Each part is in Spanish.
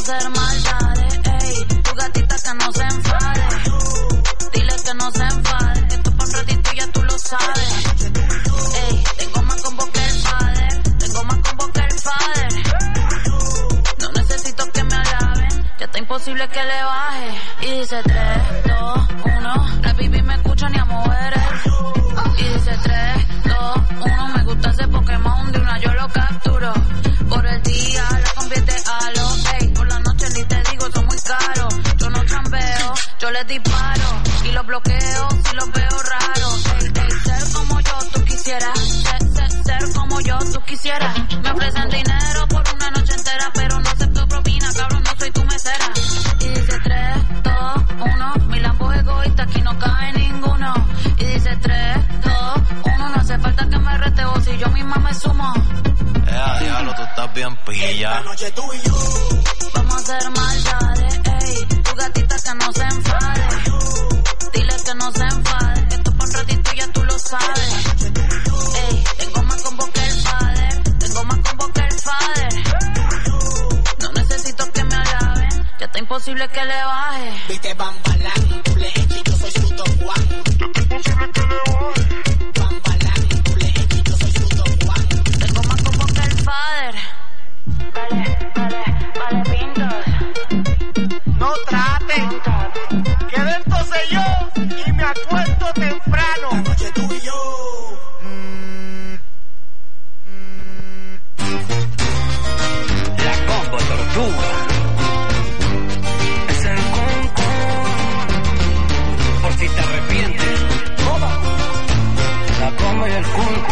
hacer maldades, ey. Tu gatita que no se enfade. Dile que no se enfade. Esto pa' un ratito ya tú lo sabes. Ey, tengo más combo que el padre. Tengo más combo que el padre. No necesito que me alaben. Ya está imposible que le baje. Y dice 3, 2, 1. La baby me escucha ni a mover el. Y dice 3, 2, 1. Me gusta ese Pokémon de una yo lo capturo. Por el día la convierte a lo. Ey, por la noche ni te digo, son muy caros. Yo no chambeo, yo les disparo. Y los bloqueo si los veo raros. Ey, ey, ser como yo tú quisieras. Ser como yo tú quisieras. Me ofrecen dinero por una noche entera, pero no acepto propina, cabrón, no soy tu mesera. Y dice 3, 2, 1. Mi Lambo egoísta, aquí no cae ninguno. Y dice 3, 2, 1. No hace falta que me reteo si yo misma me sumo. Diablo, tú estás bien pilla. Esta noche tú y yo vamos a hacer maldades, ey. Tu gatita que no se enfade. Dile que no se enfade. Esto pa' un ratito ya tú lo sabes. Ey, tengo más combo que el padre. Tengo más combo que el padre. No necesito que me alaben. Ya está imposible que le baje. viste Bambalán, tú le echas y yo soy su Don Juan. Ya está imposible que le baje. Bambalán, tú le echas y yo soy su Don Juan. Tengo más combo que el padre. Vale, pintas. No traten, que de esto sé yo y me acuesto temprano. Esta noche tú y yo La combo tortuga. Es el conco. Por si te arrepientes. La combo y el conco.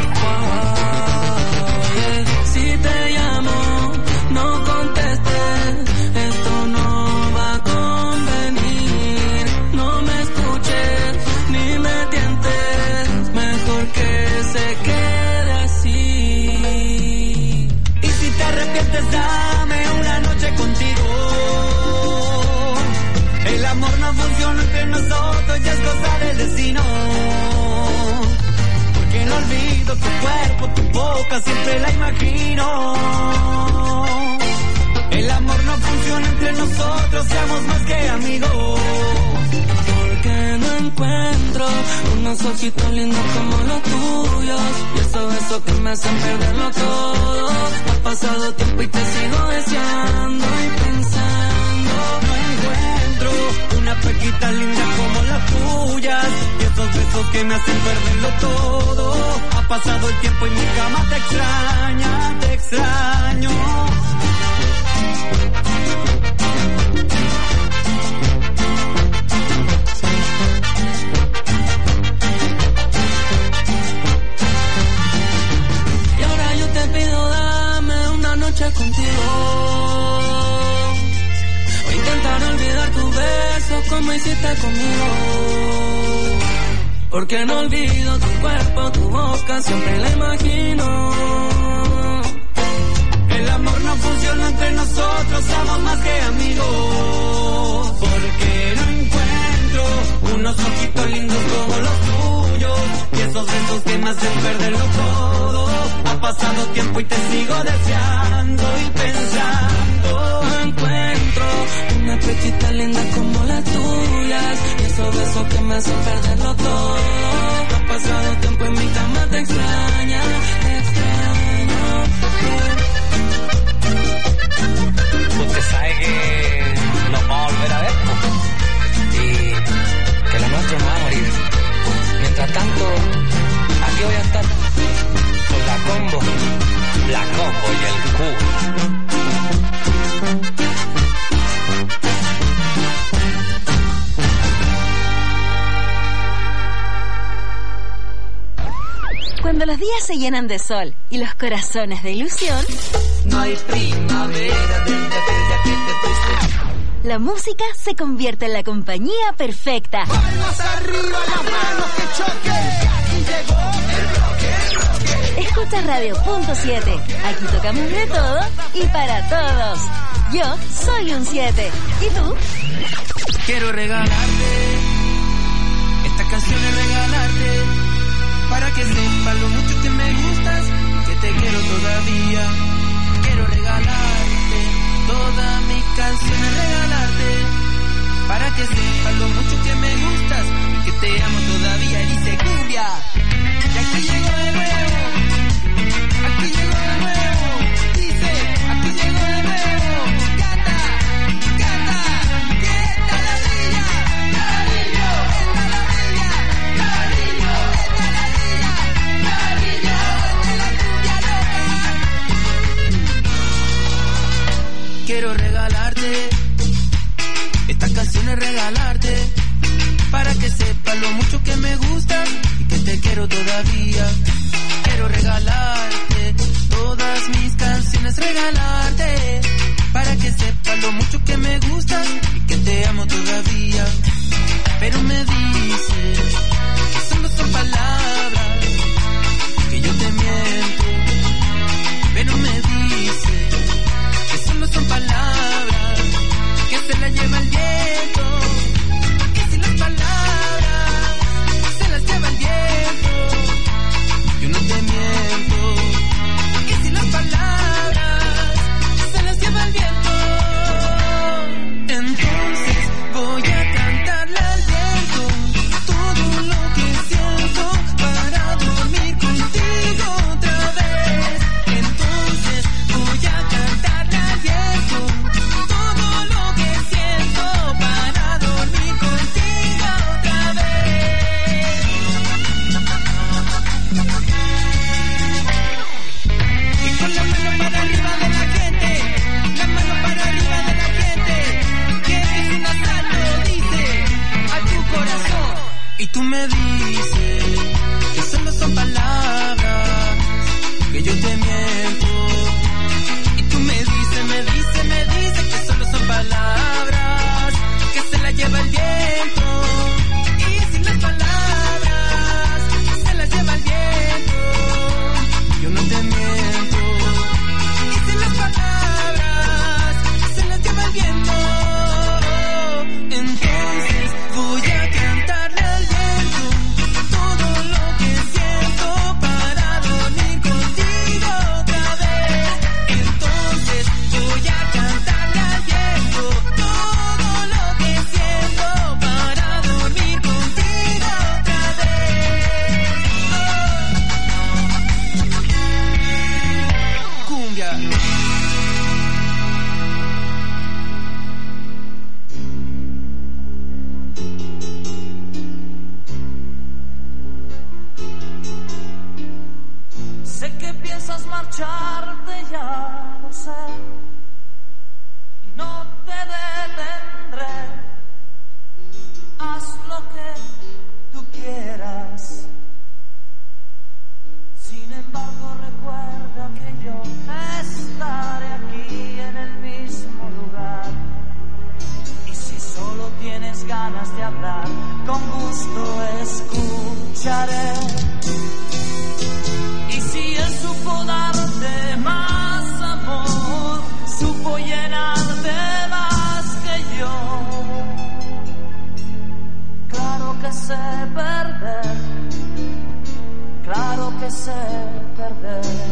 Si te llamo, no contestes, esto no va a convenir. No me escuches, ni me tientes, mejor que se quede así. Y si te arrepientes, dame una noche contigo. El amor no funciona entre nosotros, ya es cosa del destino. Que no olvido tu cuerpo, tu boca, siempre la imagino. El amor no funciona entre nosotros, seamos más que amigos. Porque no encuentro unos ojitos lindos como los tuyos. Y esos que me hacen perderlo todo. Ha pasado tiempo y te sigo deseando y pensando. No encuentro una pequita linda como las tuyas. Y esos besos que me hacen perderlo todo. Ha pasado el tiempo y mi cama te extraña, te extraño. Y ahora yo te pido, dame una noche contigo. Voy a intentar olvidar tus besos como hiciste conmigo. Porque no olvido tu cuerpo, tu boca, siempre la imagino. El amor no funciona entre nosotros, somos más que amigos. Porque no encuentro unos ojitos lindos como los tuyos. Y esos besos que me hacen perderlo todo. Ha pasado tiempo y te sigo deseando y pensando. No encuentro una pechita linda como las tuyas. Y esos besos que me hacen perderlo todo. Ha pasado tiempo y mi cama te extraña, te extraño. Usted sabe que nos vamos a volver a ver, ¿no? Y que lo nuestro no va a morir. Mientras tanto, aquí voy a estar con la combo y el cubo. Cuando los días se llenan de sol y los corazones de ilusión, No hay primavera desde aquella que te fuiste. la música se convierte en la compañía perfecta. Palmas arriba, las manos que choquen. Aquí llegó el bloque. Escucha Radio Punto 7. Aquí tocamos de todo y para todos. Yo soy un 7. ¿Y tú? Quiero regalarte esta canción, es regalarte para que sepas lo mucho que me gustas y que te quiero todavía. Quiero regalarte toda mi canciones regalarte, para que sepas lo mucho que me gustas y que te amo todavía. Y dice cumbia. Y aquí llego de nuevo, aquí llego de nuevo. Dice, aquí llego de nuevo. Canta, canta, que esta la brilla, cariño, esta la brilla, cariño, esta la brilla, cariño, esta la cumbia loca. Quiero regalarte estas canciones, regalarte, para que sepas lo mucho que me gustas y que te quiero todavía. Quiero regalarte todas mis canciones, regalarte, para que sepas lo mucho que me gustas y que te amo todavía. Pero me dices que solo son palabras, que yo te miento. Pero me dices que solo son palabras, que se la lleva el viento. Que si las palabras se las lleva el viento, yo no te miento. Que si las palabras se las lleva el viento, entonces voy a cantarle al viento todo lo que siento para dormir contigo otra vez. Entonces voy a cantarle al viento todo lo que siento para dormir contigo otra vez. Y con la mano para arriba de la gente, la mano para arriba de la gente, que esto es un asalto, dice, a tu corazón. Y tú me dices que solo son palabras, que yo te miento. Y tú me dices que solo son palabras, que se la lleva el viento. Y si las palabras se las lleva el viento, yo no te miento. Y si las palabras se las lleva el viento, entonces voy a cantarle al viento todo lo que siento para dormir contigo otra vez. Entonces voy a cantarle al viento todo lo que siento para dormir contigo otra vez. Cumbia. Sé que piensas marcharte, ya lo sé, y no te detendré. Haz lo que tú quieras. Sin embargo, recuerda que yo estaré aquí en el mismo lugar. Y si solo tienes ganas de hablar, con gusto escucharé. Y si él supo darte más amor, supo llenarte más que yo. Claro que sé perder, claro que sé perder.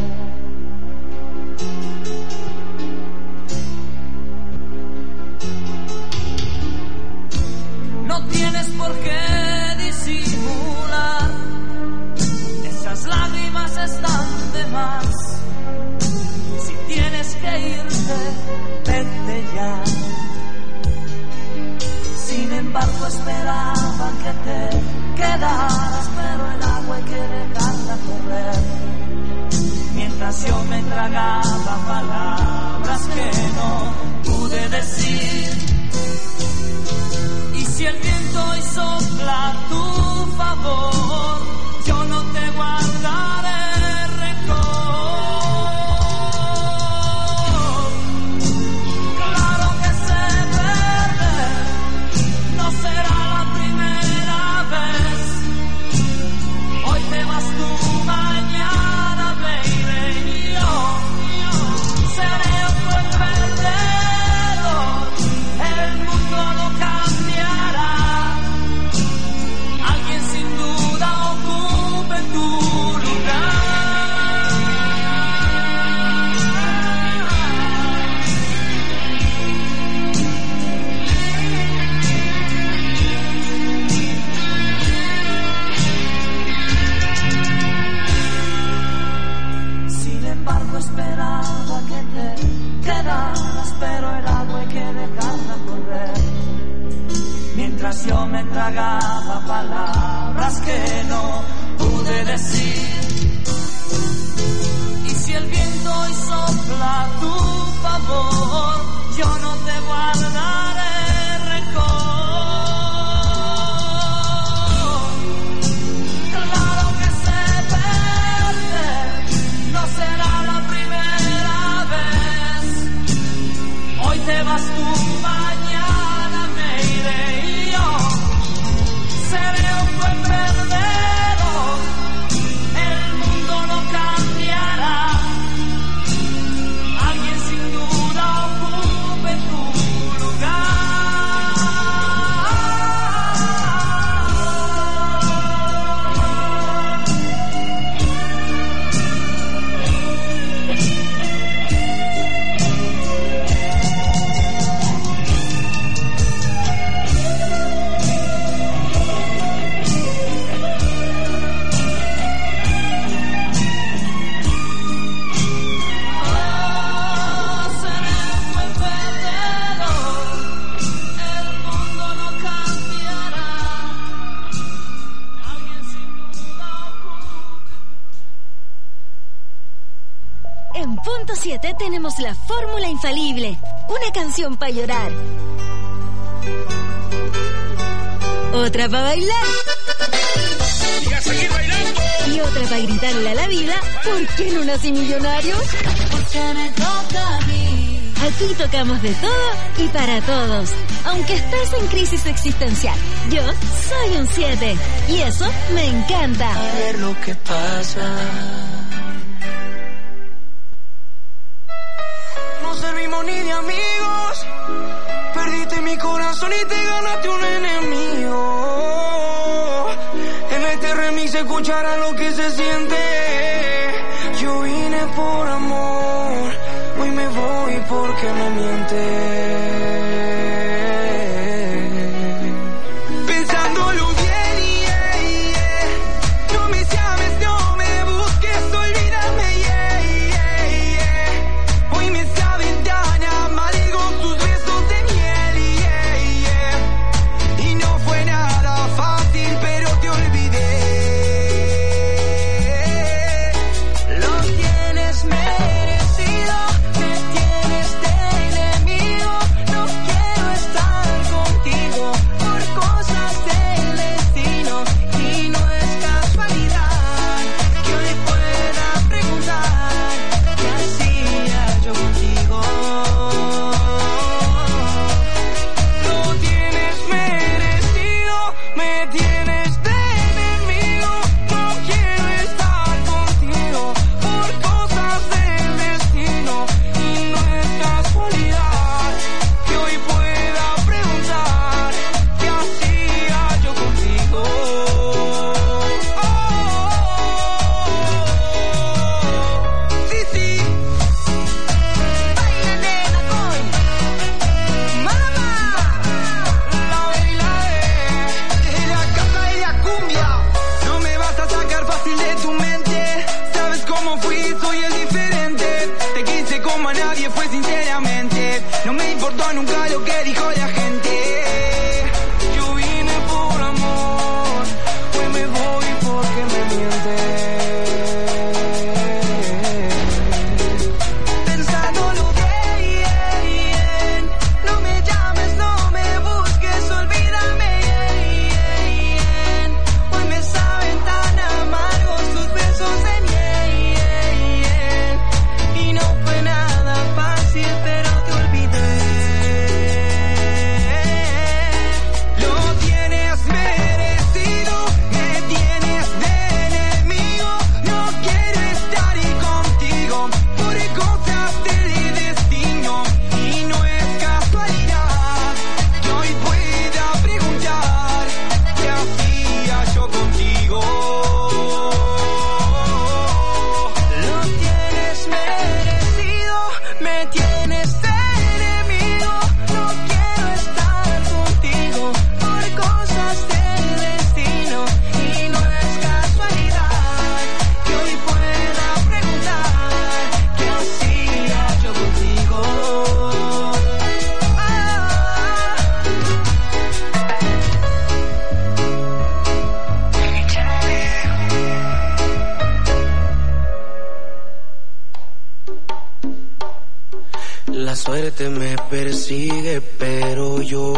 No tienes por qué disimular, esas lágrimas están de más. Si tienes que irte, vete ya. Sin embargo, esperaba que te quedaras, pero el agua hay que dejarla correr. Mientras yo me tragaba palabras que no pude decir. Y si el viento hoy sopla a tu favor, yo no te guardaré rencor. Claro que sé perder, no será la primera vez. Hoy te vas tú, mañana, baby, y yo tragaba palabras que no pude decir. Y si el viento hoy sopla a tu favor, yo no te guardaré rencor. Claro que sé perder, no será la primera vez. Hoy te vas tú, mañana me iré y yo seré un buen perdedor. El mundo no cambiará. Alguien sin duda ocupe tu lugar. En punto 7 tenemos la fórmula infalible. Una canción para llorar. Otra para bailar. Y a seguir bailando. Y otra para gritarle a la vida, ¿por qué no nací millonario? Porque me toca a mí. Aquí tocamos de todo y para todos. Aunque estés en crisis existencial, yo soy un 7. Y eso me encanta. A ver lo que pasa. No servimos ni de amigos. Perdiste mi corazón y te ganaste un enemigo. En este remix se escuchará lo que se siente. Yo vine por amor, hoy me voy porque me mientes. Pensándolo bien, no me llames, no me busques, olvídame, hoy me saben tan amargos tus besos de miel, y no fue nada fácil, pero te olvidé. Lo tienes merecido, me tienes de enemigo, no quiero estar contigo por cosas del destino, y no es casualidad que hoy pueda preguntar qué hacía yo contigo. Lo tienes merecido, me tienes de enemigo, no quiero estar contigo por cosas del destino, y no es casualidad que hoy pueda preguntar qué hacía yo contigo. Sí, sí, baila nena con mamá, la baila de la casa de la cumbia. No me vas a sacar fácil de tu mente, sabes cómo fui, soy el diferente. Te quise como a nadie fue sinceramente, no me importó nunca lo que dijo la gente. Yo vine por amor, hoy me voy porque me mientes. Pensándolo bien, no me llames, no me busques, olvídame, hoy me saben tan amargos tus besos de miel, y no fue nada fácil, pero te olvidé. mente me persigue, pero yo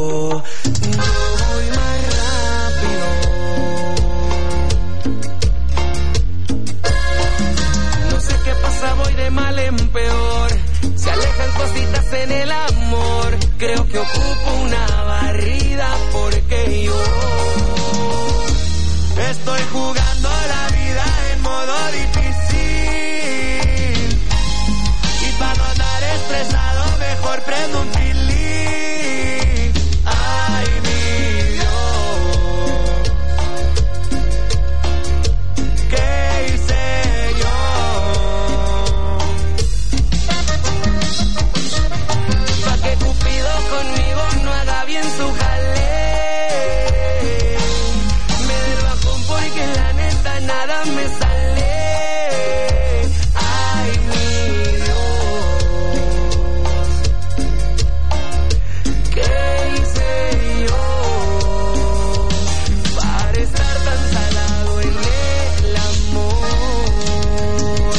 voy más rápido. No sé qué pasa, voy de mal en peor. Se alejan cositas en el amor. Creo que ocupo una barrida porque yo estoy jugando la vida en modo difícil. Y para no andar estresado, mejor prendo un pilín. Ay, mi Dios, ¿qué hice yo? Pa' que Cupido conmigo no haga bien su jale. Me del bajón porque la neta nada me sale. Ay, mi Dios, ¿qué hice yo para estar tan salado en el amor?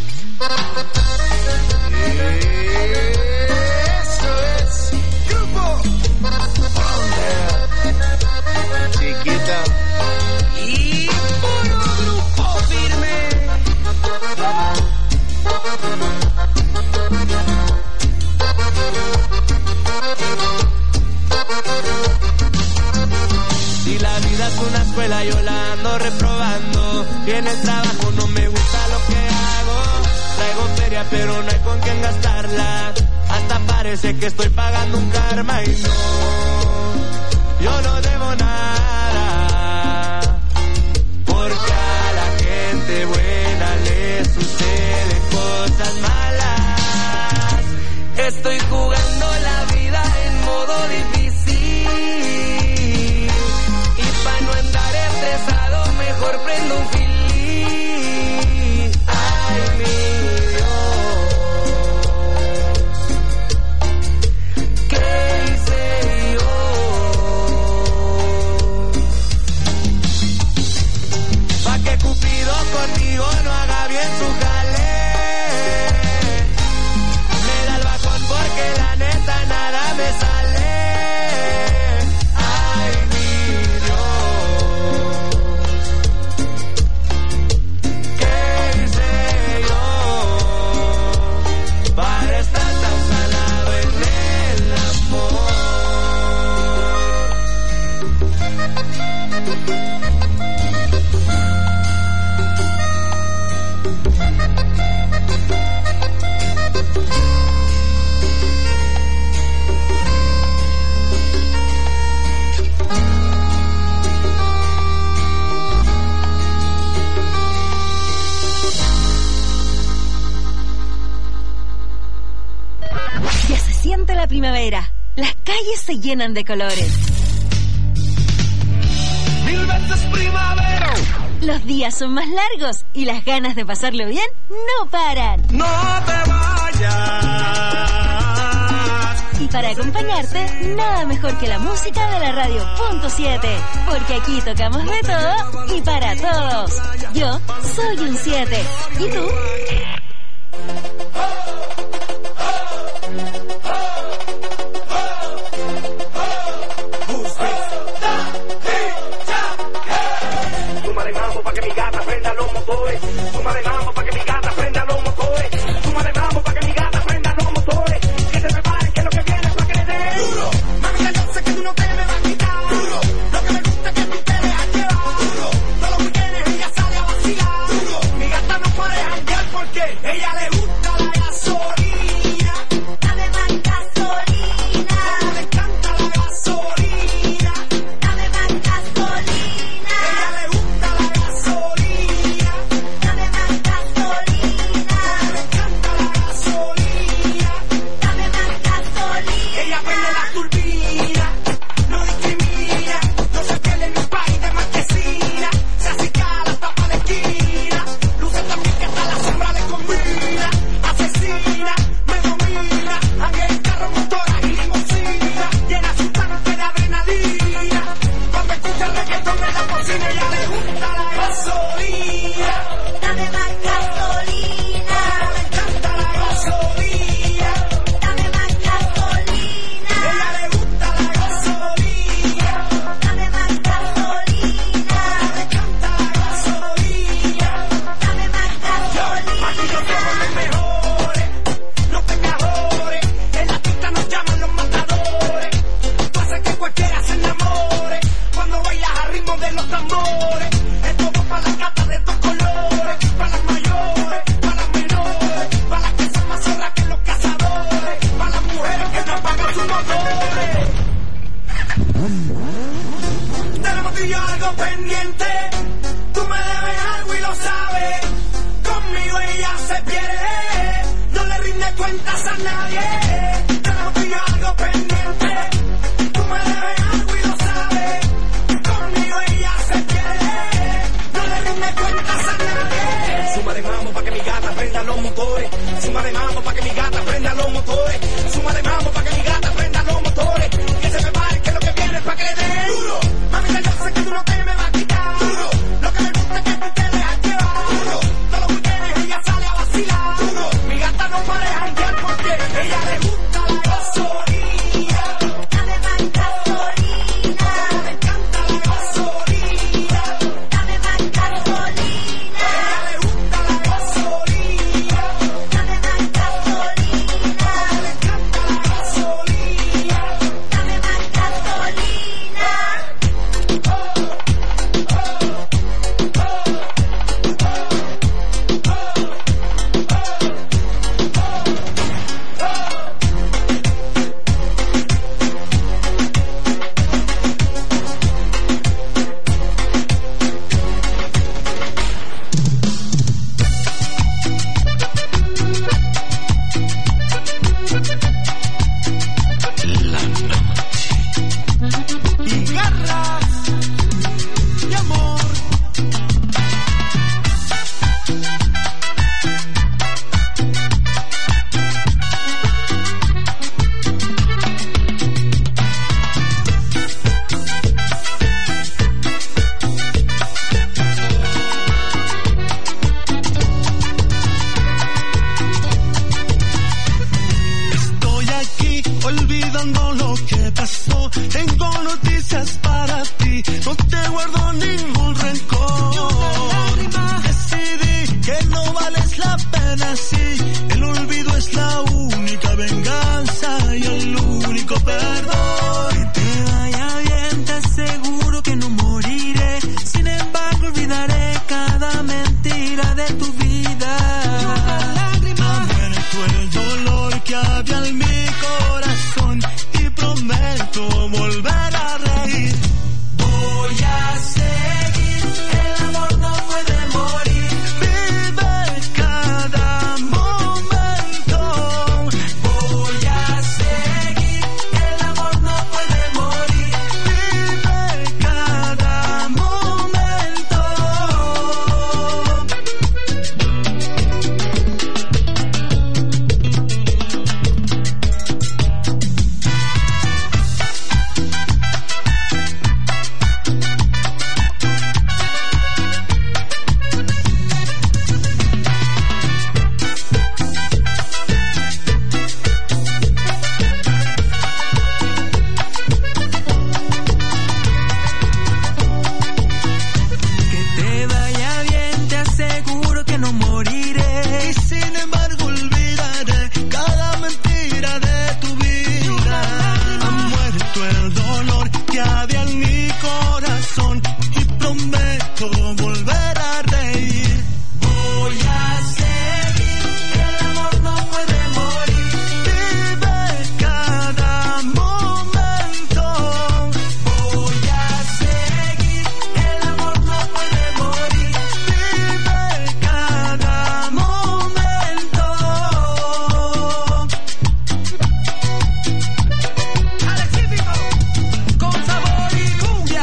Eso es Grupo Frontera, chiquita. Y puro grupo firme. Si la vida es una escuela, yo la ando reprobando. Y en el trabajo no me gusta lo que hago. Traigo feria, pero no hay con quién gastarla. Hasta parece que estoy pagando un karma y no, yo no debo nada. Porque a la gente buena le suceden cosas malas. Estoy jugando la vida en modo difícil. Y para no andar estresado, mejor prendo un filín. Ay, mi Dios, ¿qué hice yo? Pa' que Cupido conmigo no haga bien su jale. Me da el bajón porque la neta nada me sale. Ay, mi Dios, ¿qué hice yo para estar tan salado en el amor? Ya se siente la primavera. Las calles se llenan de colores. Mil veces primavera. Los días son más largos y las ganas de pasarlo bien no paran. No te vayas. Y para acompañarte, nada mejor que la música de la radio Punto 7. Porque aquí tocamos de todo y para todos. Yo soy un 7. ¿Y tú? Súmale mambo pa' que mi gata prenda los motores. Súmale mambo pa' que mi gata prenda los motores. Súmale mambo pa' que mi gata prenda los motores. Que se preparen que lo que viene es pa' que le den duro. Mami, ya yo sé que tú no te me vas a quitar duro. Lo que me gusta es que tú te dejas llevar duro. Todos los weekends ella sale a vacilar duro. Mi gata no puede janguear porque ella le gusta la gasolina. Dame más gasolina. Como le encanta la gasolina. Dame más gasolina. Ella le gusta la gasolina. Dame más gasolina. Como le encanta la gasolina. Dame más gasolina. Ella prende la turbina, no discrimina, no se pierde en un país de marquesina, se acicala hasta pa' la esquina, luce también que hasta la sombra le combina, asesina, me domina, ande en carro, motora y limusina, llena su tanque de adrenalina, cuando escucha el reggaetón de la cocina, ella le gusta la gasolina, Dame más gasolina. le encanta la gasolina, Dame más motores. Tenemos tú y yo algo pendiente. Tú me debes algo y lo sabes. Conmigo ella se pierde. No le rinde cuentas a nadie. Tenemos tú y yo algo pendiente. Tú me debes algo y lo sabes. Conmigo ella se pierde. No le rinde cuentas a nadie. Suma de mambo pa' que mi gata prenda los motores. Suma de mambo pa' que mi gata prenda los motores. Suma de mambo pa' que mi gata prenda los motores. Que se prepare que lo que viene es pa' que le dé duro. Mami, yo sé que tú no te me vas a quitar duro. Lo que me gusta es que tú te dejas llevar duro. Todos los weekends ella sale a vacilar duro. Mi gata no para de janguear porque ella le gusta la gasolina. Dame más gasolina. Me encanta la gasolina. Dame más gasolina. Ella le gusta la gasolina. Dame más gasolina. Me encanta la gasolina. Dame más gasolina. Y garras y amor. Estoy aquí olvidando lo que pasó. Tengo noticias para ti. No te guardo ningún rencor. Decidí que no vales la pena si el olvido es la única venganza y el único perdón. Que te vaya bien, te aseguro que no moriré. Sin embargo, olvidaré cada mentira de tu vida. Ha muerto el dolor que había en mi corazón y prometo volver a reír. Voy a seguir, el amor no puede morir. Vive cada momento. Voy a seguir, el amor no puede morir. Vive cada momento. Que te vaya bien, te aseguro que no moriré. Y sin embargo olvidaré cada mentira de tu vida. Ha muerto el dolor que había en mi corazón y prometo volver a reír. Voy a seguir, el amor no puede morir. Vive cada momento. Voy a seguir, el amor no puede morir. Vive cada momento. Alexítico, con sabor y cumbia.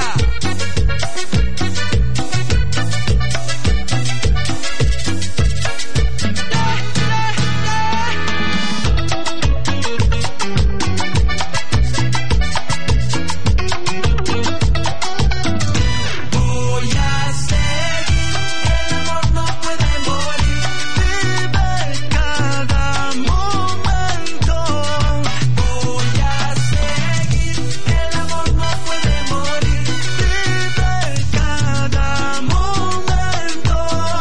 Voy a seguir, el amor no puede morir. Vive cada momento. Voy a seguir, el amor no puede morir. Vive cada momento.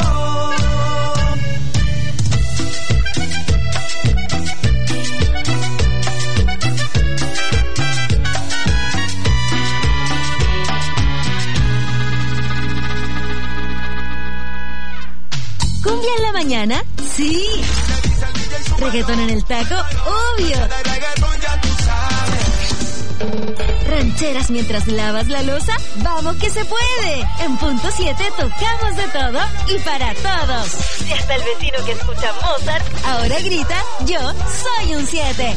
¿Cumbia en la mañana? Sí. ¿Reggaetón en el taco? Obvio. ¿Rancheras mientras lavas la loza? ¡Vamos que se puede! En punto 7 tocamos de todo y para todos. Y hasta el vecino que escucha Mozart ahora grita, yo soy un 7.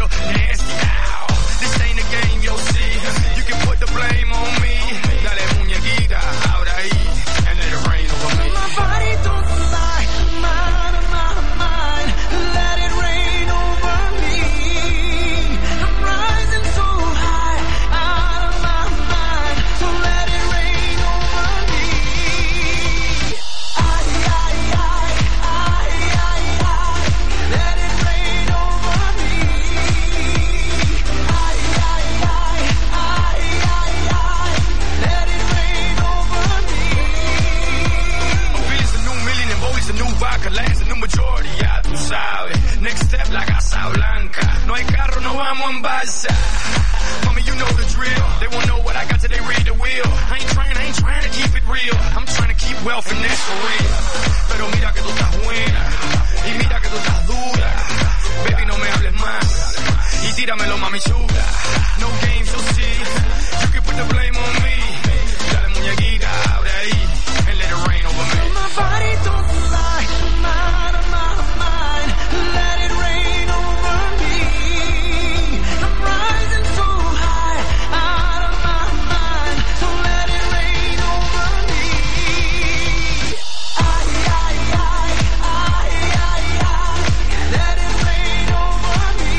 This ain't a game, you'll see. You can put the blame on me. Dale, muñeca. pasa? Mommy, you know the drill. They won't know what I got till they read the wheel. I ain't trying to keep it real. I'm trying to keep wealth and that's for real. Pero mira que tú estás buena. Y mira que tú estás dura. Baby, no me hables más. Y tíramelo, mami chula. No games, you'll see. You can put the blame on me. Dale, muñequita, abre ahí. And let it rain over me. My body don't lie. I'm out of my mind. Let it rain over me. I'm rising so high. Out of my mind. So let it rain over me. Ay, ay, ay, ay, ay, ay. Let it rain over me.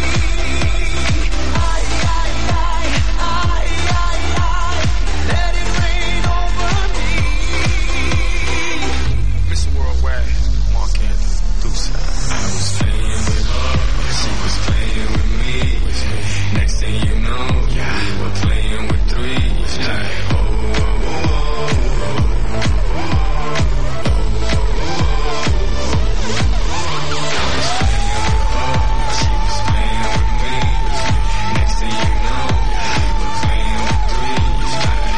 Ay, ay, ay, ay, ay, ay. Let it rain over me. Mr. Worldwide, Mark Anthony, Deuce. I was playing with her, she was playing with me. Next thing you know, we were playing with threes. Like, oh, oh, oh, I was playing with her, she was playing with me. Next thing you know, we were playing with threes.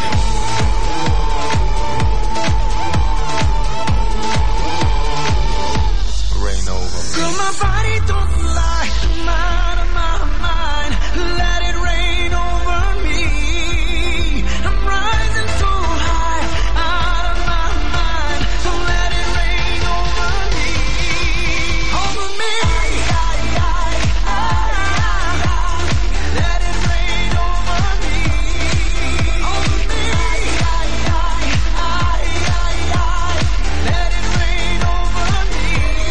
Like, rain over me. Girl, my body don't lie. I'm out of my mind. Let it rain over me. I'm rising so high. Out of my mind. So let it rain over me. Over me. Ay, ay, ay, ay. Let it rain over me. Over me. Ay, ay, ay, ay, ay. Let it rain over me.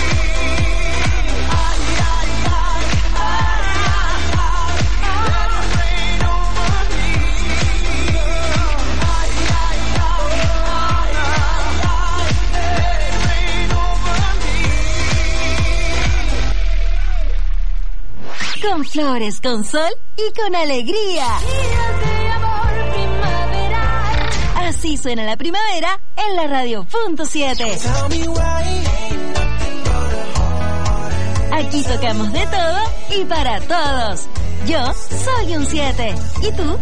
Ay, ay, ay, ay, ay. Let it rain over me. Ay, ay, ay, ay, ay. Let it rain over me. Con flores, con sol y con alegría. Así suena la primavera en la radio.7. Aquí tocamos de todo y para todos. Yo soy un 7. ¿Y tú?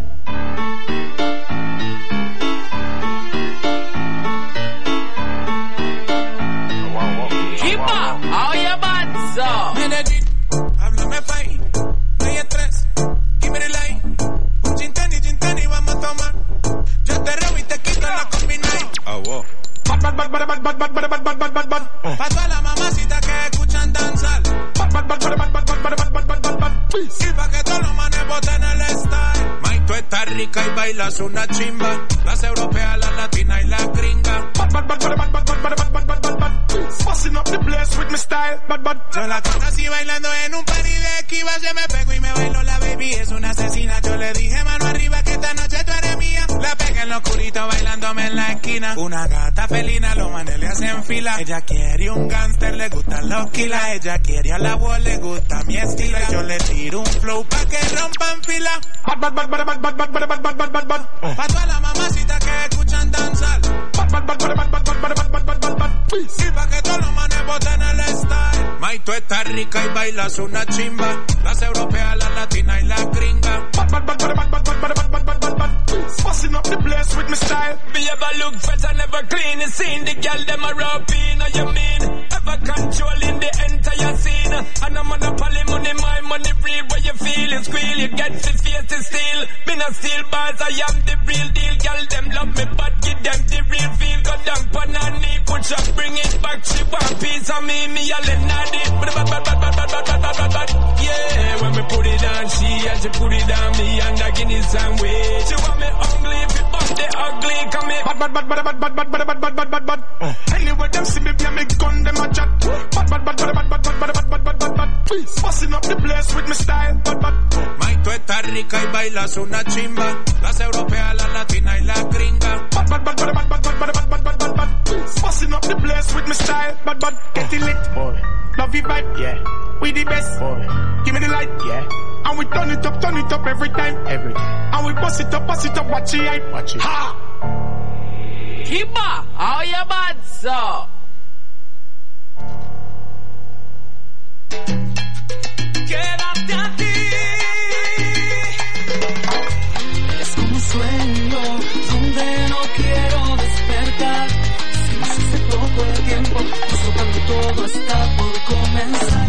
Keepa, oye, Banzo. Medellín, háblame fine, no hay estrés, give me the line. Un gin tonic, vamos a tomar. Yo te robo y te quito la combination. Pa' todas las mamacitas que escuchan danzar. Y pa' que todos los manes boten el style. May, tú estás rica y bailas una chimba. Las europeas, las latinas y las gringas. Busting up the place with my style, Yo la conocí bailando en un party de Esquiva. Se me pegó y me bailó la baby, es una asesina. Yo le dije mano arriba que esta noche tú eres mía. La pegué en lo oscurito bailándome en la esquina. Una gata felina, los manes le hacen fila. Ella quiere un gangster, le gustan los kilas. Ella quiere a la voz, le gusta mi estilo. Yo le tiro un flow pa' que rompan fila. Pa' todas las mamacitas que escuchan danzar. Y pa' que todos los manes boten el style. May, tú estás rica y bailas una chimba. Las europeas, las latinas y las gringas. busting up the place with my style. Me ever look fresh and never clean. You seen the girl them a rapping, or you mean? Ever controlling the entire scene. And I'm on a poly money, my money free. Where you feel it squeal, you get the face to steal. Me not steal bars, I am the real deal. Girl them love me, but give them the real feel. Go down panani, push up, bring it back. She want piece of me a let naughty. Yeah, when me put it on she and she put it on me and I give it some way. She want me ugly, if it bust the ugly, come here. Bad. Anyway, them see me, be me gun, them a chat. Bad. Busting up the place with my style. Bad. May, tú estás rica y bailas una chimba. Las europeas, las latinas y las gringas. Bad. Busting up the place with my style. Bad. Get it lit, boy. Love you vibe, yeah. We the best, boy. Give me the light, yeah. And we turn it up every time. And we bust it up, watch it hype. Watch it. Ha! Keepa, how you bad, so? Quédate aquí, sueño donde no quiero despertar. Se me hace poco el tiempo, justo cuando todo está por comenzar.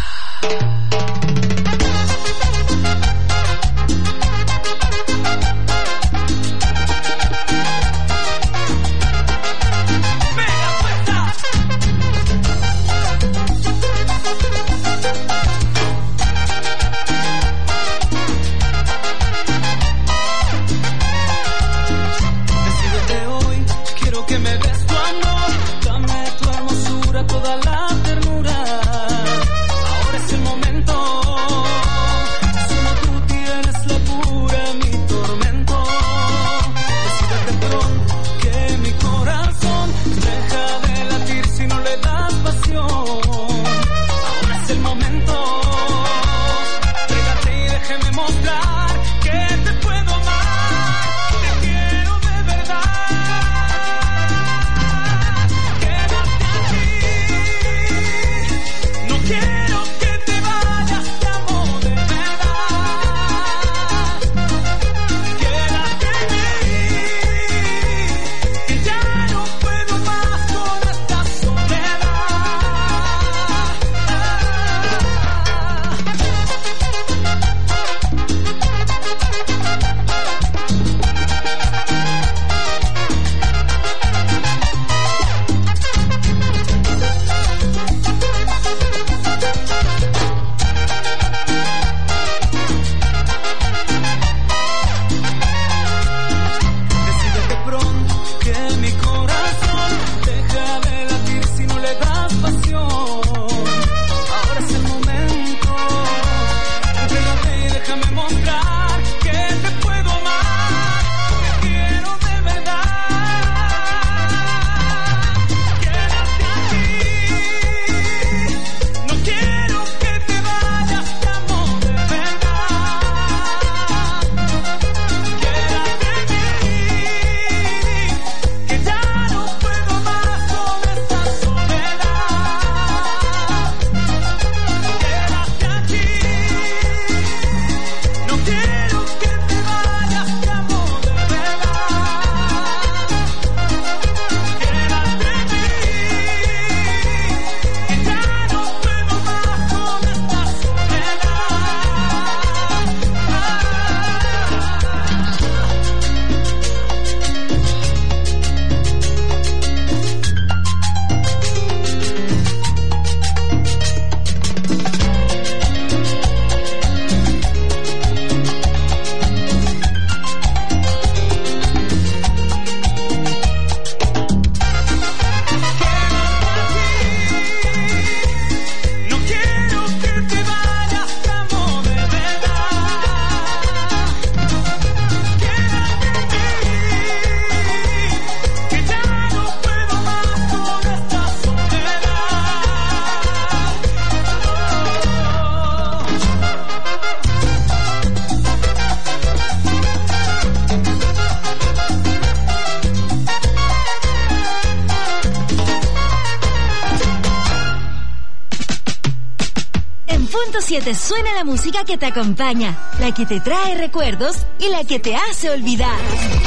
Suena la música que te acompaña, la que te trae recuerdos y la que te hace olvidar.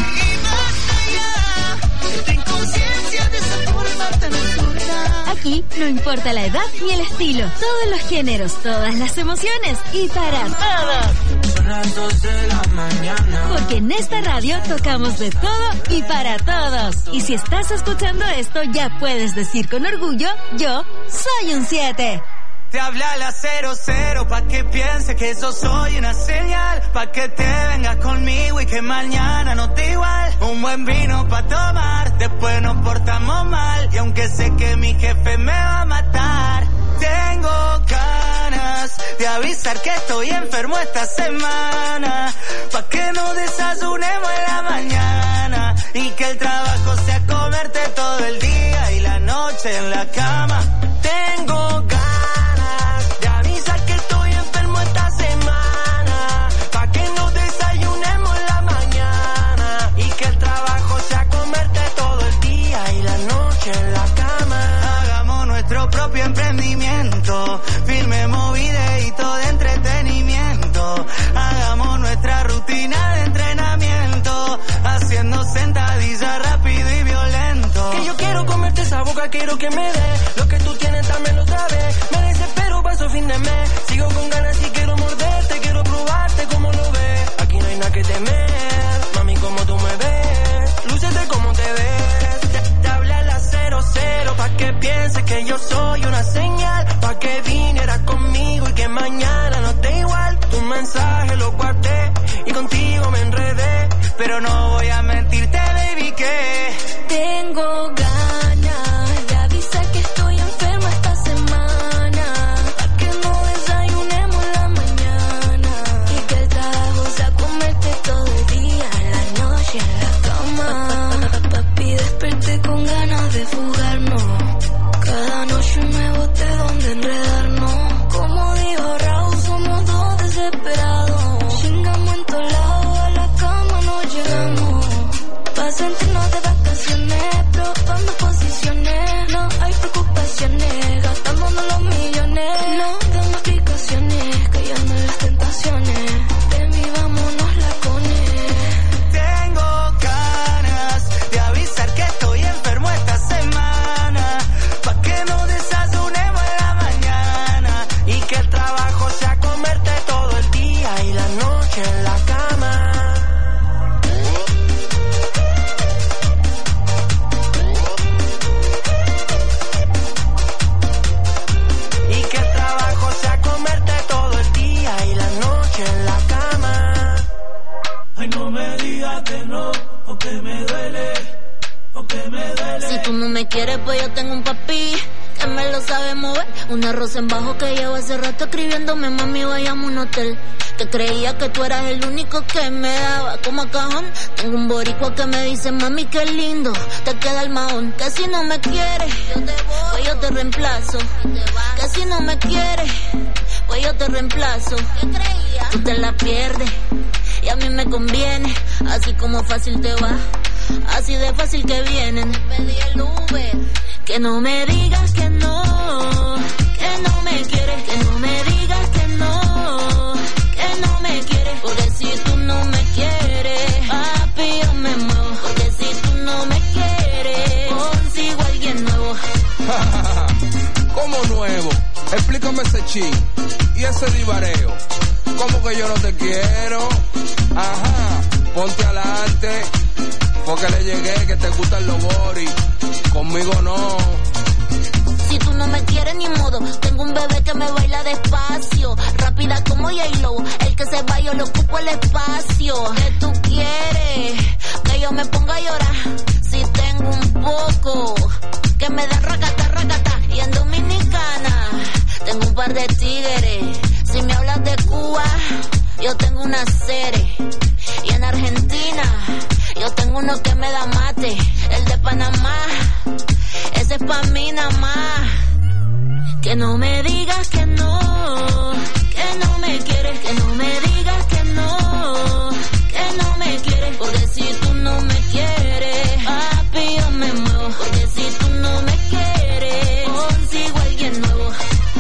Aquí no importa la edad ni el estilo, todos los géneros, todas las emociones y para todos. Porque en esta radio tocamos de todo y para todos. Y si estás escuchando esto, ya puedes decir con orgullo, yo soy un 7. Te habla la 00 pa' que piense que yo soy una señal, pa' que te vengas conmigo y que mañana no te igual. Un buen vino pa' tomar, después nos portamos mal, y aunque sé que mi jefe me va a matar, tengo ganas de avisar que estoy enfermo esta semana, pa' que nos desayunemos en la mañana y que el trabajo sea comerte todo el día y la noche en la cama. Tengo ganas emprendimiento, filmemos videíto de entretenimiento, hagamos nuestra rutina de entrenamiento comerte esa boca, quiero que me dé. Lo que tú tienes también lo sabes. Me desespero, paso fin de mes. Sigo con ganas y quiero morderte, quiero probarte como lo ves. Aquí no hay nada que temer, mami, como tú me ves. Lúcete como te ves. Te habla la 00 pa' que pienses que yo soy una señal. Pa' que vinieras conmigo y que mañana no te igual. Tu mensaje lo guardé y contigo me enredé. Pero no voy a mentirte, baby, que Tengo ganas de avisar que estoy enferma esta semana, pa' que no desayunemos en la mañana y que el trabajo sea comerte todo el día, en la noche en la cama. Papi, desperté con ganas de fugarnos, cada noche un nuevo té donde enredarnos. Como dijo Raúl, somos dos desesperados, chingamos en todos lados, a la cama no llegamos. Pa' sentirnos de vacaciones, probando posiciones. No hay preocupaciones, gastándonos los millones. No damos explicaciones, cayendo en las tentaciones. Ven y vámonos lacones. tengo ganas de avisar que estoy enfermo esta semana. Pa' que no desayunemos en la mañana y que el trabajo sea comerte todo el día y la noche en la cama. Y que el trabajo sea comerte todo el día y la noche en la cama. Ay, no me digas que no, o que me duele, o que me duele. Si tú no me quieres, pues yo tengo un papi que me lo sabe mover. Un arroz en bajo que llevo hace rato escribiéndome, mami, vayamos a un hotel. Que creía que tú eras el único que me daba como cajón. Tengo un boricua que me dice, mami, qué lindo te queda el mahón. Que si no me quieres, pues yo te reemplazo. Que si no me quieres, pues yo te reemplazo. Tú te la pierdes y a mí me conviene. Así como fácil te va, así de fácil que vienen. Pedí el Uber. Que no me digas que no me quieres. Que no me digas que no me quieres. Porque si tú no me quieres, papi, yo me muevo. Porque si tú no me quieres, consigo a alguien nuevo. ¿Cómo nuevo? Explícame ese chin y ese divareo. ¿Cómo que yo no te quiero? Ajá, ponte adelante, porque le llegué que te gustan los boris. Conmigo no. Si tú no me quieres ni modo, tengo un bebé que me baila despacio, rápida como J-Lo, el que se va yo le ocupo el espacio. ¿Qué tú quieres? Que yo me ponga a llorar, si tengo un poco, que me da racata. Y en Dominicana, tengo un par de tigres, si me hablas de Cuba, yo tengo una serie. Y en Argentina, yo tengo uno que me da mate, el de Panamá, ese es pa' mí nada más. Que no me digas que no me quieres. Que no me digas que no me quieres. Porque si tú no me quieres, papi, yo me muevo. Porque si tú no me quieres, consigo a alguien nuevo.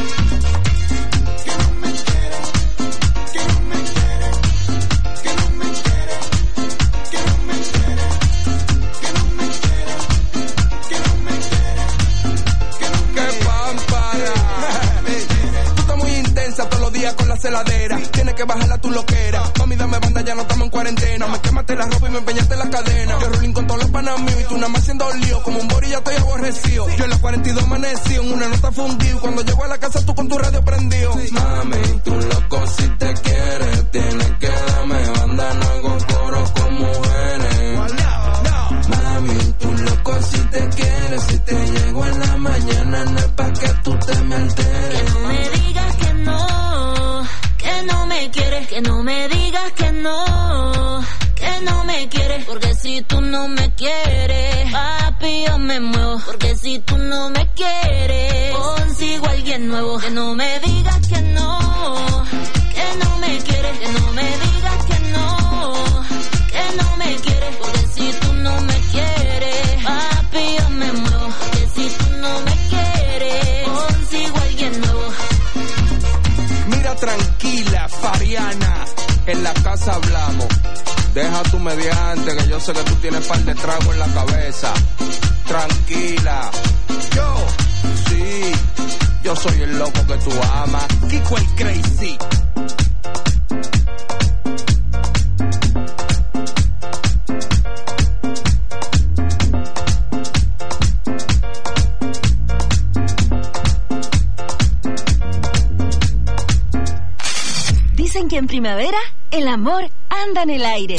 Todos los días con la celadera, tienes que bajarla tu loquera. Mami, dame banda, ya no estamos en cuarentena. Me quemaste la ropa y me empeñaste la cadena. Yo rolling con todos los panas míos y tú nada más haciendo lío. Como un bori ya estoy aborrecido. Yo en la 42 amanecí, en una nota fundido. Cuando llego a la casa tú con tu radio prendido. Mami, tú loco si te quieres, tienes que darme banda, no hago coro con mujeres. Mami, tú loco si te quieres, si te llego en la mañana no es pa' que tú te me alteres. Que no me digas que no me quieres. Que no me digas que no me quieres. Porque si tú no me quieres, papi, yo me muevo. Porque si tú no me quieres, consigo a alguien nuevo. Que no me digas que no me quieres. Que no me digas que no me quieres. Porque si tú no me quieres, papi, yo me muevo. Porque si tú no me quieres, consigo a alguien nuevo. Mira, tranquila, Fariana, en la casa hablamos. Deja tu mediante, que yo sé que tú tienes par de trago en la cabeza. tranquila. Yo soy el loco que tú amas. Kiko el Crazy. Dicen que en primavera el amor anda en el aire.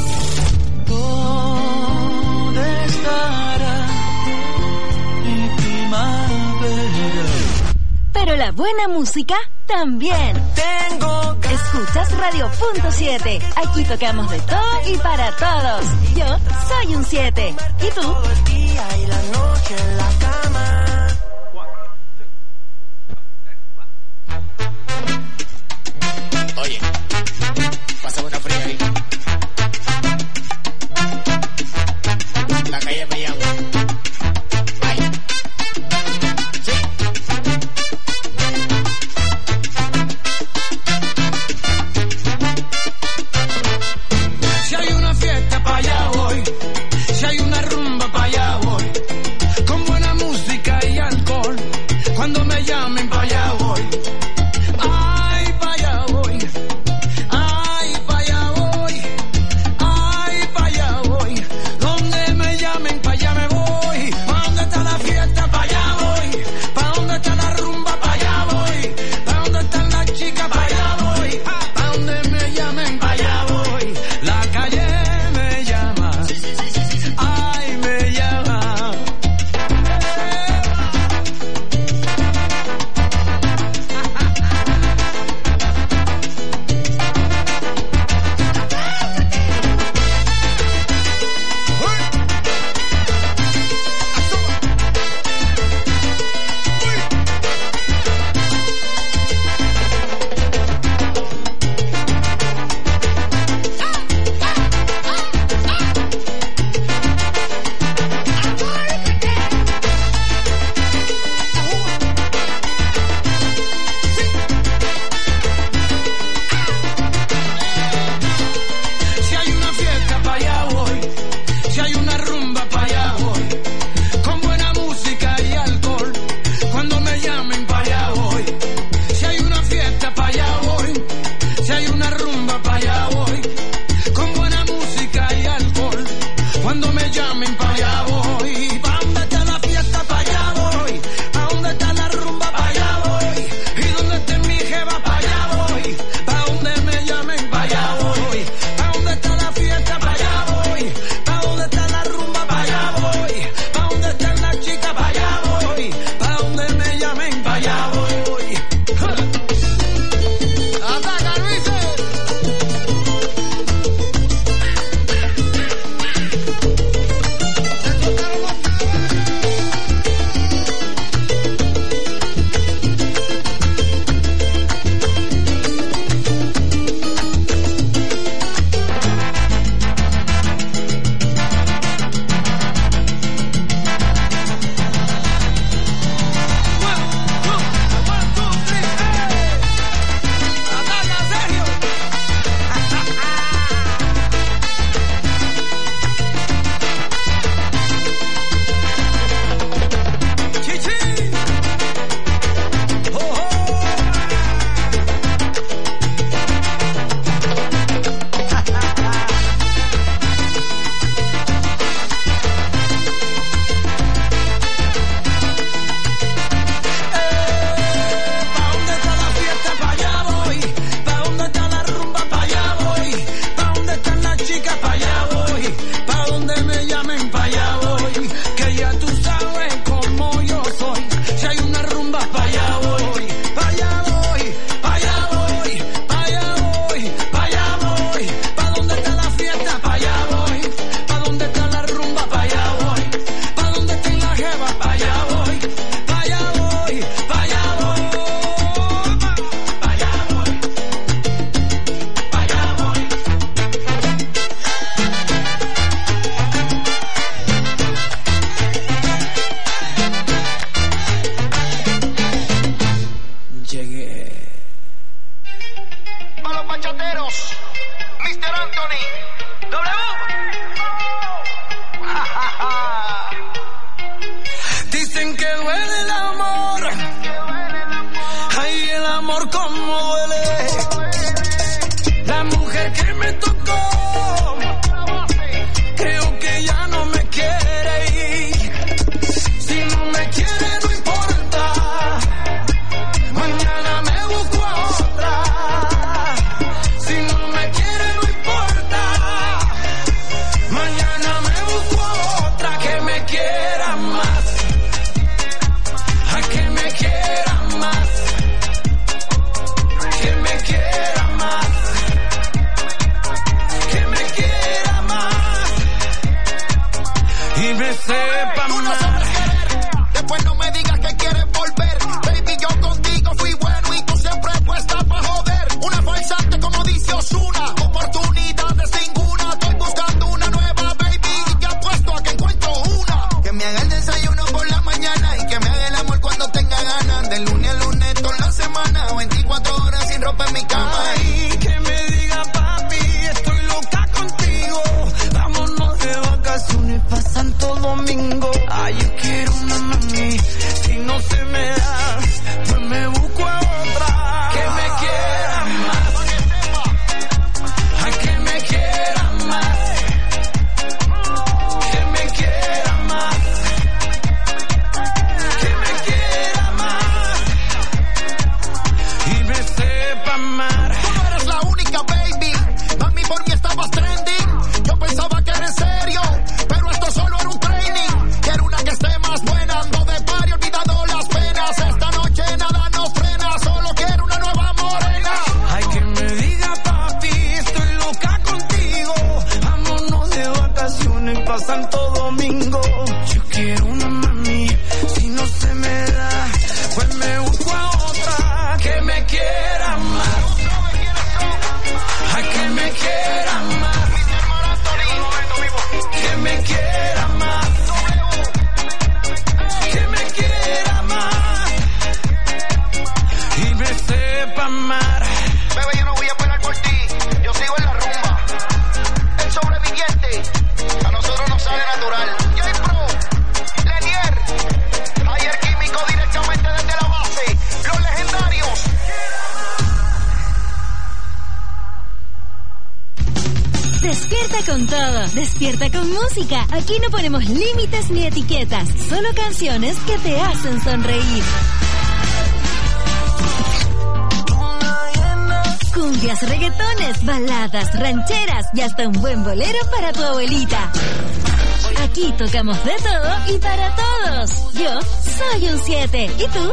¿Dónde estará mi primavera? Pero la buena música también. Escuchas Radio.7. Aquí tocamos de todo y para todos. Yo soy un 7. ¿Y tú? Todo el día y la noche en la cama. Oye, pásame una fría ahí. La calle me llama. Ay. Sí. Si hay una fiesta pa' allá voy, si hay una rumba pa' allá voy, con buena música y alto cómo duele. La mujer que me tocó, creo que ya no me quiere ir. Si no me quiere no importa, mañana me busco a otra. Si no me quiere no importa, mañana me busco a otra que me quiera más, a que me quiera más, que me quiera más, que me quiera más y me sepa Tú no sabes querer, después no me digas que quieres volver. Baby, yo contigo fui bueno y tú siempre puesta pa' joder. Una falsante como dice Ozuna, oportunidades ninguna. Estoy buscando una nueva baby y te apuesto a que encuentro una. Que me haga el desayuno por la mañana y que me haga el amor cuando tenga ganas. De lunes a lunes toda la semana, 24 horas sin ropa en mi cama. Ay, que me diga papi, estoy loca contigo. Vámonos de vacaciones pa' Santo Domingo. Ay, yo quiero una mami, si no se me da, pues me busco a otra. Que me quiera más, ay, que me quiera más, que me quiera más, que me quiera más y me sepa amar. Tú no eres la única baby, mami, por mí estabas trending. Yo pensaba que era en serio, pero esto solo era un training. Quiero una que esté más buena, ando de party, olvidado las penas. Esta noche nada nos frena, solo quiero una nueva morena. Ay, que me diga papi, estoy loca contigo. Vámonos de vacaciones pa' Santo Domingo. Yo quiero una mami, si no se me da, pues me busco a otra. Que me quiera más, ay, que me quiera más, que me quiera más, que me quiera más y me sepa amar. Bebé, yo no voy a esperar por ti, yo sigo en la rumba. El sobreviviente, a nosotros nos sale natural. J-Pro, Lenier, Ayer Químico directamente desde la base, los legendarios. Despierta con todo, despierta con música. Aquí no ponemos límites ni etiquetas, solo canciones que te hacen sonreír. Cumbias, reggaetones, baladas, rancheras y hasta un buen bolero para tu abuelita. Aquí tocamos de todo y para todos. Yo soy un 7. ¿Y tú?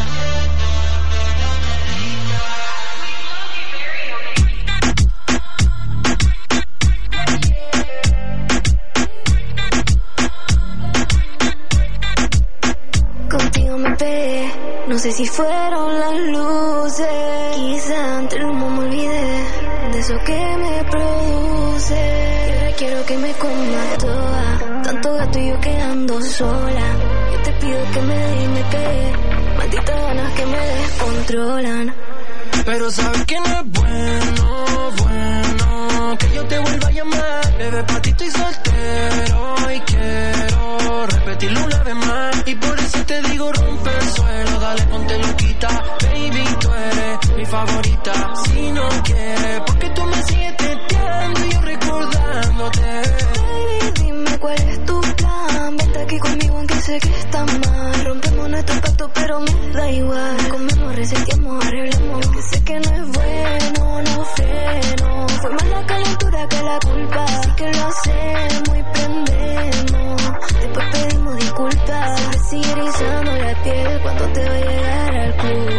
Contigo me pegué, no sé si fueron las luces. Quizá entre el humo me olvidé de eso que me produce. Y ahora quiero que me comas toda, tanto gato y yo quedando sola. Yo te pido que me dé y me pegue, malditas ganas que me descontrolan. Pero sabes que no es bueno, bueno que yo te vuelva a llamar. Bebé, pa' ti estoy soltero y quiero repetirlo una vez más. Y por eso te digo rompe el suelo, dale ponte loquita. Baby, tú eres mi favorita. Si no quieres, porque tú me sigues teteando y yo recordándote. Baby, dime cuál es tu plan. Vente aquí conmigo aunque sé que está mal. Rompemos nuestro pacto pero me da igual. Comemos, reseteamos, arreglamos. Lo que sé que no es bueno, no freno. Fue más la calentura que la culpa. Así que lo hacemos y prendemos. Después pedimos disculpas. Me sigue erizando la piel cuando te va a llegar al club.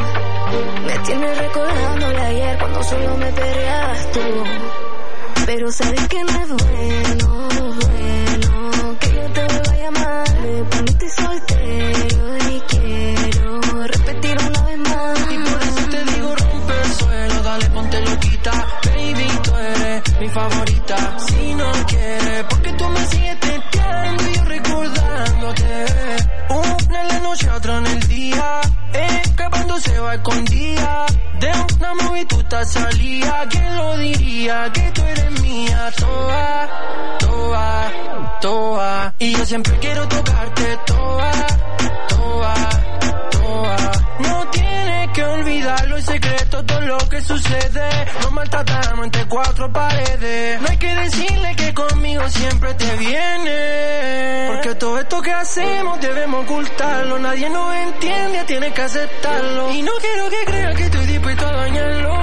Me tienes recordándole ayer cuando solo me perreabas tú. Pero sabes que no es bueno, bueno que yo te vuelva a llamar. Me poniste soltero y quiero repetir una vez más. Y por eso te digo rompe el suelo, dale ponte loquita. Baby, tú eres mi favorita. Si no quieres, porque tú me sigues teteando y yo recordándote. Una en la noche, otra en el día. Escapándose va escondida. De una movituta salía. ¿Quién lo diría? Que tú eres mía. Toda, toda, toda. Y yo siempre quiero tocarte toda, toda, toda. No tienes que olvidarlo. Déjalo en secreto todo lo que sucede. Nos maltratamos entre cuatro paredes. No hay que decirle que conmigo siempre te viene. Porque todo esto que hacemos debemos ocultarlo. Nadie nos entiende, tienes que aceptarlo. Y no quiero que creas que estoy dispuesto a dañarlo.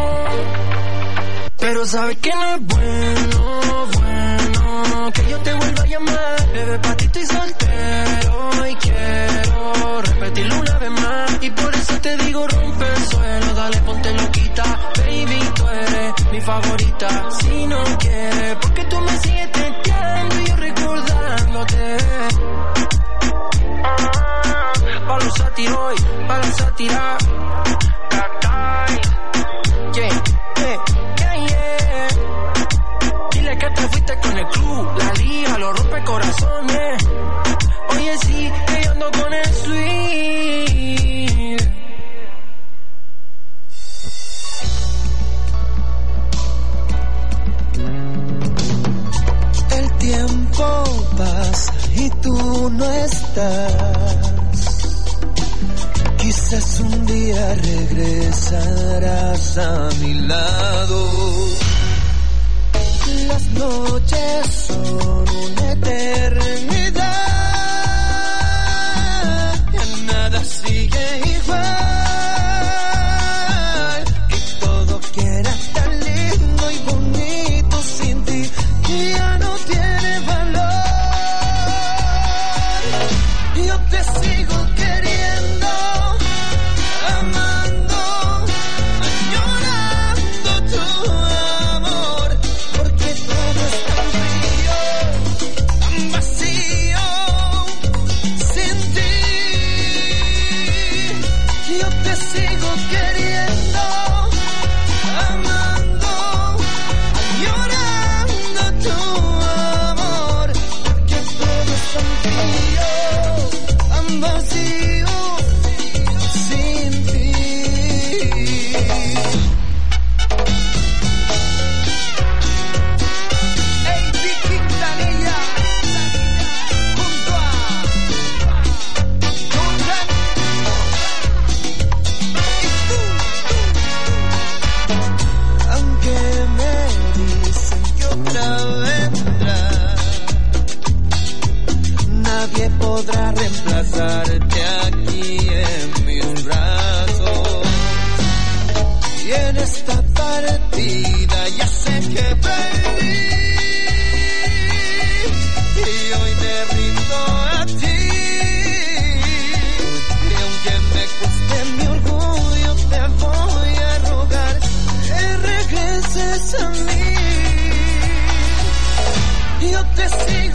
Pero sabes que no es bueno, bueno que yo te vuelva a llamar. Bebé, pa' ti estoy soltero y quiero repetirlo una vez más. Y por eso te digo rompe el suelo, dale ponte loquita. Baby, tú eres mi favorita. Si no quieres, porque tú me sigues testeando y yo recordándote. Pa' los satiroy, pa' la sátira. Dile que te fuiste con el club, la liga, lo rompe corazones. Oye, sí, que yo ando con el sweet. El tiempo pasa y tú no estás. Quizás un día regresarás a mi lado. Las noches son una eternidad. Ya nada sigue igual. Y todo que era tan lindo y bonito sin ti ya no tiene valor. Yo te sigo queriendo, amando, añorando tu amor, porque todo es tan frío, tan vacío, sin ti. Yo te sigo queriendo, amando, añorando tu amor, porque todo es tan frío, tan vacío, sin ti. Hey, Vicky Quintanilla, junto a Jordan. Aunque me dicen que otra vendrá, nadie podrá reemplazarte aquí en mis brazos. Y en esta partida ya sé que perdí. Y hoy me rindo a ti. Y aunque me cueste mi orgullo, te voy a rogar que regreses a mí. Yo te sigo